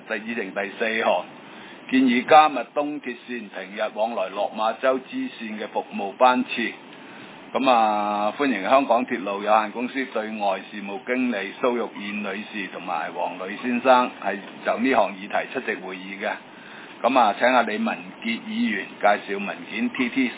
議程第4項，建議加密東鐵線平日往來落馬洲支線嘅服務班次。咁歡迎香港鐵路有限公司對外事務經理蘇玉燕女士同埋黃磊先生係就呢項議題出席會議嘅。咁請下李文傑議員介紹文件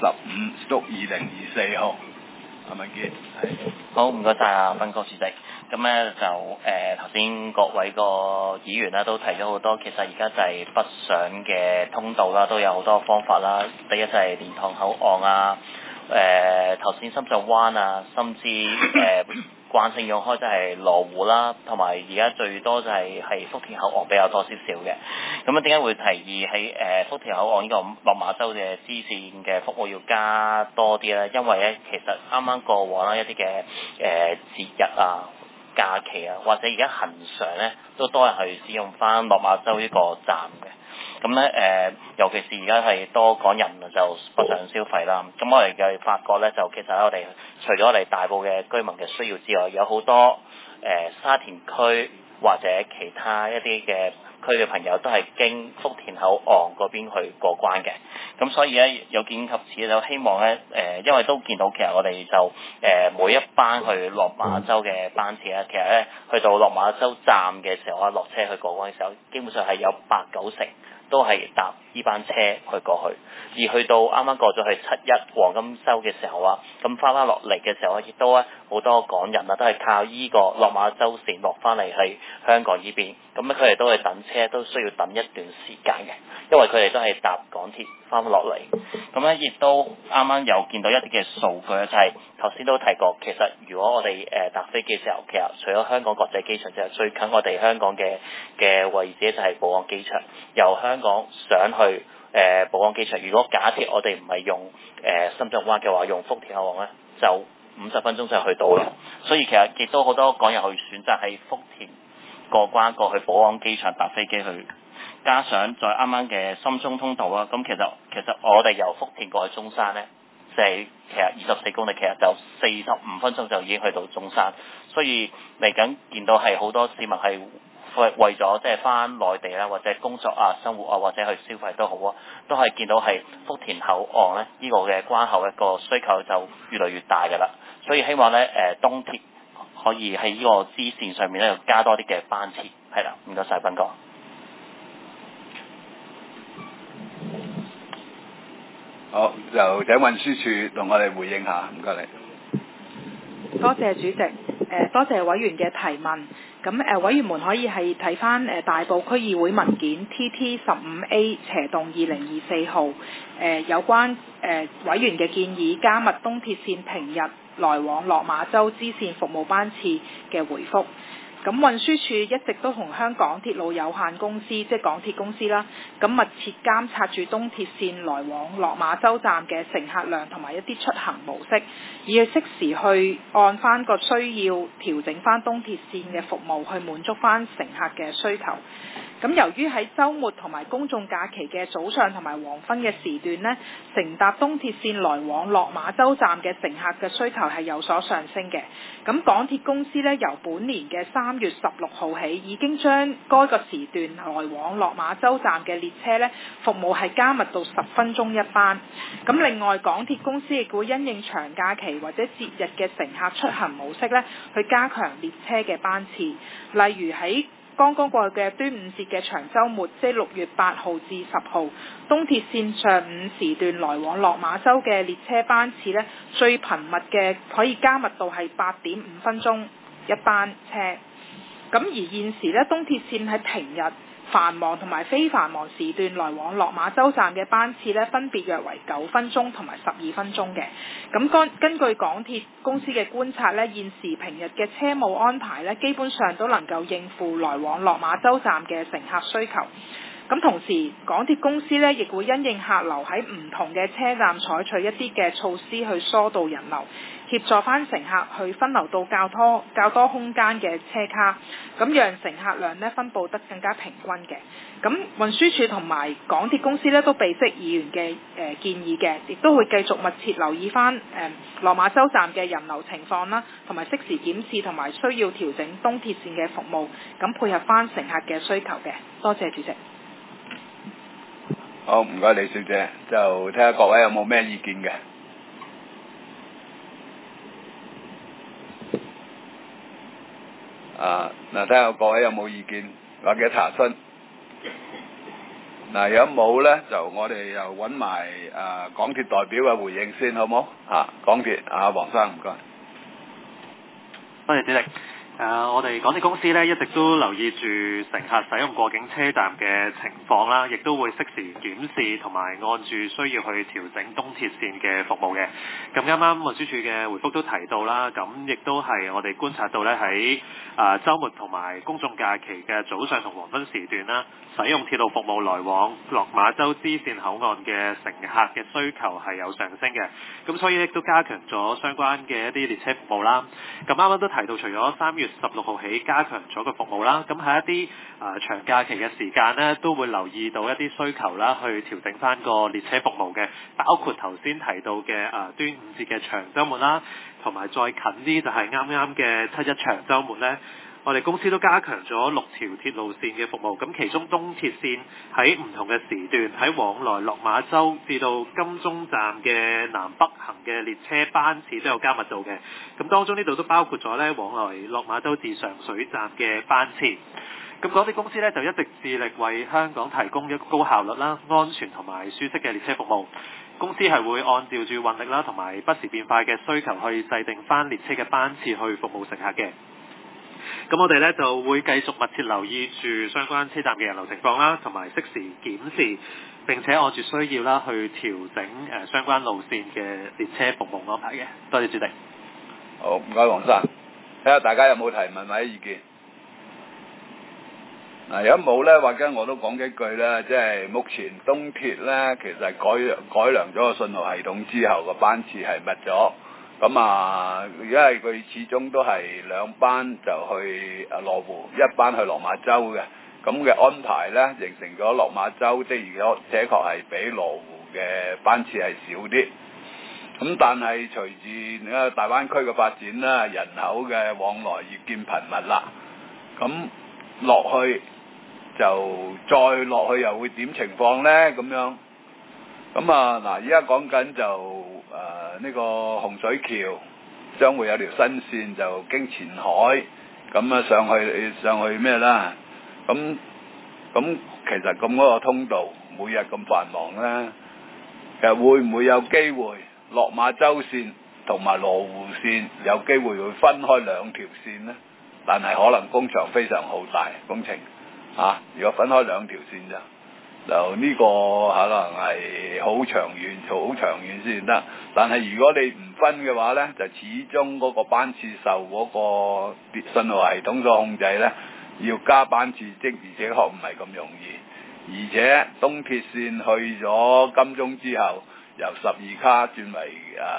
TT15/2024號。文傑， 好，唔該晒啊，斌哥主席。咁咧就頭先各位個議員咧都提咗好多，其實而家就係北上嘅通道啦，都有好多方法啦。第一就係蓮塘口岸啊，頭先深圳灣啊，甚至慣性用開就係羅湖啦，同埋而家最多就係福田口岸比較多少少嘅。咁點解會提議喺福田口岸呢個落馬洲嘅支線嘅服務要加多啲咧？因為咧其實啱啱過往啦一啲嘅節日啊、假期啊，或者而家恆常咧都多人去使用翻落馬洲呢個站嘅。咁咧尤其是而家係多港人就北上消費啦。咁我哋嘅發覺咧，就其實我哋除咗我哋大埔嘅居民嘅需要之外，有好多沙田區或者其他一啲嘅區嘅朋友都係經福田口岸嗰邊去過關嘅。咁所以咧有見及此就希望咧因為都見到其實我哋就每一班去落馬洲嘅班次咧，其實咧去到落馬洲站嘅時候啊，落車去過關嘅時候，基本上係有8-9成都係搭呢班車去過去，而去到啱啱過咗去7-1黃金週嘅時候啊，咁翻落嚟嘅時候亦都好多港人啊都係靠依個落馬洲線落翻嚟喺香港呢邊，咁佢哋都係等車，都需要等一段時間嘅，因為佢哋都係搭港鐵翻落嚟。咁咧亦都啱啱有見到一啲嘅數據，就係頭先都提過，其實如果我哋搭飛機嘅時候，其實除咗香港國際機場之外，最近我哋香港嘅位置就係寶安機場，由香港上去寶安機場，如果假設我哋唔係用深圳灣嘅話，用福田口岸咧，就50分鐘就去到啦。所以其實亦都好多港人去選擇喺福田過關過去寶安機場搭飛機去，加上再啱啱嘅深中通道啦。咁其實我哋由福田過去中山咧，其實24公里，其實就45分鐘就已經去到中山。所以嚟緊見到係好多市民係為咗即係翻內地啦，或者工作啊、生活啊，或者去消費都好啊，都係見到係福田口岸咧呢個嘅關口一個需求就越嚟越大㗎啦。所以希望咧東鐵可以喺呢個支線上面咧加多啲嘅班次，係啦，唔該晒斌哥。 好，就請運輸署同我哋回應下，唔該你。 多謝主席，多謝委員嘅提問。咁委員們可以係睇翻大埔區議會文件 TT15A/2024號，有關委員嘅建議加密東鐵線平日來往落馬洲支線服務班次嘅回覆。咁運輸署一直都同香港鐵路有限公司，即係港鐵公司啦，咁密切監察住東鐵線來往落馬洲站嘅乘客量同埋一啲出行模式，以適時去按翻個需要調整翻東鐵線嘅服務，去滿足翻乘客嘅需求。咁由於喺週末同埋公眾假期嘅早上同埋黃昏嘅時段呢，乘搭東鐵線來往落馬洲站嘅乘客嘅需求係有所上升嘅。咁港鐵公司呢，由本年嘅3月16號起，已經將該個時段來往落馬洲站嘅列車呢服務係加密到10分鐘一班。咁另外港鐵公司亦會因應長假期或者節日嘅乘客出行模式呢，去加強列車嘅班次，例如喺剛剛過去嘅端午節嘅長週末，即係6月8號至10號，東鐵線上午時段來往落馬洲嘅列車班次呢，最頻密嘅可以加密到係8.5分鐘一班車。咁而現時呢，東鐵線喺平日繁忙同埋非繁忙時段來往落馬洲站嘅班次呢，分別約為9分鐘同埋12分鐘嘅。咁根據港鐵公司嘅觀察呢，現時平日嘅車務安排呢，基本上都能夠應付來往落馬洲站嘅乘客需求。 咁同時港鐵公司呢亦會因應客流喺唔同嘅車站採取一啲嘅措施去疏導人流，協助翻乘客去分流到較多空間嘅車卡，咁讓乘客量呢分佈得更加平均嘅。咁運輸署同埋港鐵公司呢都備悉議員嘅建議嘅，亦都會繼續密切留意翻落馬洲站嘅人流情況啦，同埋適時檢視同埋需要調整東鐵線嘅服務，咁配合翻乘客嘅需求嘅。多謝主席。 好，唔該李小姐，就睇下各位有冇咩意見嘅。嗱，睇下各位有冇意見或者查詢。嗱，如果冇呢，就我哋又揾埋港鐵代表嘅回應先，好冇？港鐵黃生，唔該。 多謝主席。我哋港鐵公司呢一直都留意住乘客使用過境車站嘅情況啦，亦都會適時檢視同埋按住需要去調整東鐵線嘅服務嘅。咁啱啱運輸署嘅回覆都提到啦，咁亦都係我哋觀察到呢喺週末同埋公眾假期嘅早上同黃昏時段啦，使用鐵路服務來往落馬洲支線口岸嘅乘客嘅需求係有上升嘅。咁所以亦都加強咗相關嘅一啲列車服務啦。咁啱啱都提到，除咗3月16號起加強咗個服務啦，咁喺一啲長假期嘅時間呢，都會留意到一啲需求啦，去調整翻個列車服務嘅，包括頭先提到嘅端午節嘅長週末啦，同埋再近啲就係啱啱嘅7·1長週末呢。我哋公司都加強咗6條鐵路線嘅服務，咁其中東鐵線喺唔同嘅時段喺往來落馬洲至到金鐘站嘅南北行嘅列車班次都有加密度嘅，咁當中呢度都包括咗呢往來落馬洲至上水站嘅班次。咁港鐵公司呢就一直致力為香港提供一個高效率啦、安全同埋舒適嘅列車服務。公司係會按照住運力啦同埋不時變化嘅需求去制定翻列車嘅班次去服務乘客嘅。咁我哋呢就會繼續密切留意住相關車站嘅人流情況啦，同埋適時檢視，並且按住需要啦去調整相關路線嘅列車服務安排嘅。多謝主席。 好，唔該黃生，睇下大家有冇提問或者意見。嗱，如果冇呢，或者我都講幾句啦，即係目前東鐵呢，其實改良咗個信號系統之後，個班次係密咗。咁因為佢始終都係2班就去羅湖，1班去落馬洲嘅，咁嘅安排呢，形成咗落馬洲的而且確係比羅湖嘅班次係少啲。咁但係隨住大灣區嘅發展啦，人口嘅往來越見頻密啦，咁落去就再落去又會點情況呢？咁樣，咁而家講緊就呢個洪水橋將會有條新線就經前海咁上去咩啦？咁其實咁嗰個通道每日咁繁忙咧，其實會唔會有機會落馬洲線同埋羅湖線有機會會分開2條線呢？但係可能工程非常浩大工程如果分開2條線就呢個可能係好長遠先得。但係如果你唔分嘅話呢，就始終嗰個班次受嗰個信號系統所控制呢，要加班次而且確唔係咁容易。而且東鐵線去咗金鐘之後，由12卡轉為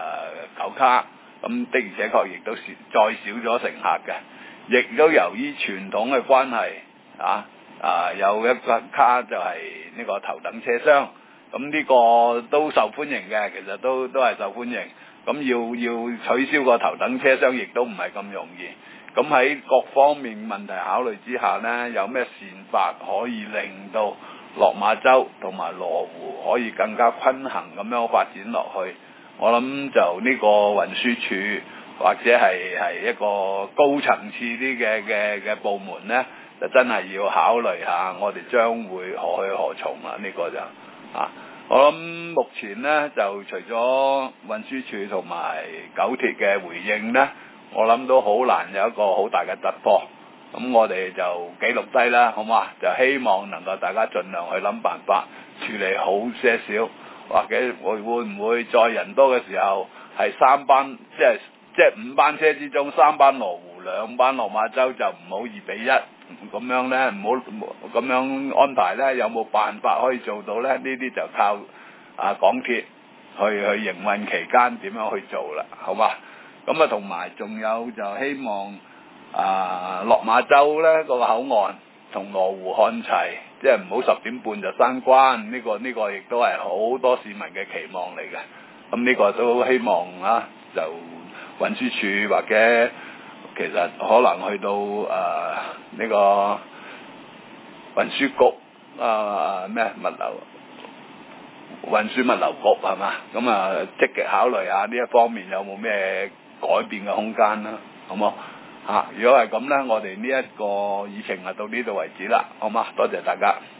9卡，咁的而且確亦都再少咗乘客嘅，亦都由於傳統嘅關係有一個卡就係呢個頭等車廂，咁呢個都受歡迎嘅，其實都係受歡迎。咁要取消個頭等車廂，亦都唔係咁容易。咁喺各方面問題考慮之下呢，有咩善法可以令到落馬洲同埋羅湖可以更加均衡咁樣發展落去？我諗就呢個運輸署或者係一個高層次啲嘅部門呢，就真係要考慮下，我哋將會何去何從啊？呢個就我諗目前呢，就除咗運輸署同埋九鐵嘅回應呢，我諗都好難有一個好大嘅突破。咁我哋就記錄低啦，好嘛？就希望能夠大家盡量去諗辦法處理好些少，或者會唔會再人多嘅時候係3班，即係5班車之中3班羅湖，2班落馬洲，就唔好2比1 咁樣呢，唔好咁樣安排呢，有冇辦法可以做到呢？呢啲就靠港鐵去營運期間點樣去做啦，好嘛？咁同埋仲有就希望落馬洲呢個口岸同羅湖看齊，即係唔好10點半就閂關，呢個亦都係好多市民嘅期望嚟嘅。咁呢個都希望就運輸署或者其實可能去到呢個運輸局運輸物流局係嘛？咁積極考慮下呢一方面有冇咩改變嘅空間啦，好冇？如果係咁呢，我哋呢一個議程到呢度為止啦，好嗎？多謝大家。